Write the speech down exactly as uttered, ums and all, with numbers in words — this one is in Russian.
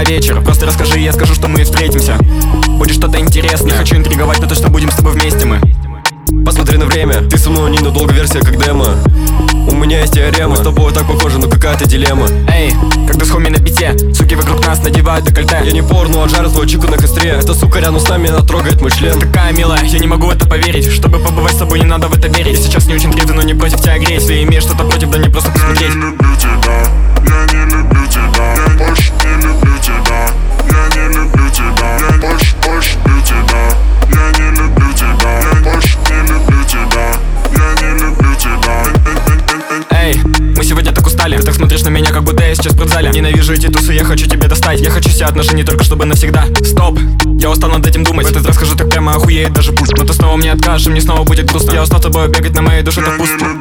вечер. Просто расскажи, я скажу, что мы встретимся. Будет что-то интересное. Не хочу интриговать, но то, что будем с тобой вместе мы. Посмотри на время, ты со мной ненадолго, версия как демо. У меня есть теорема, мы с тобой так похожи, но какая-то дилемма. Эй, когда с хоми на бите, суки вокруг нас надевают декольте. Я не порно, а жарю твою чику на костре. Эта сука рядом с нами, она трогает мой член. Ты такая милая, я не могу в это поверить. Чтобы побывать с тобой, не надо в это верить. Я сейчас не очень трезвый, но не против тебя греть. Если имеешь что-то против, да не просто посмотреть. Я не люблю тебя, я не люблю тебя, я больше не люблю тебя. Я не люблю тебя, я больше, больше люблю тебя. Я не люблю тебя, я больше не люблю тебя. Я не люблю тебя. Эй, мы сегодня так устали. Ты так смотришь на меня, как будто я сейчас в спортзале. Ненавижу эти тусы, я хочу тебя достать. Я хочу все отношения только чтобы навсегда. Стоп, я устал над этим думать. В этот раз скажу так прямо, охуеет даже пусть. Но ты снова мне откажешь, и мне снова будет грустно. Я устал с тобой бегать, на моей душе так пусто.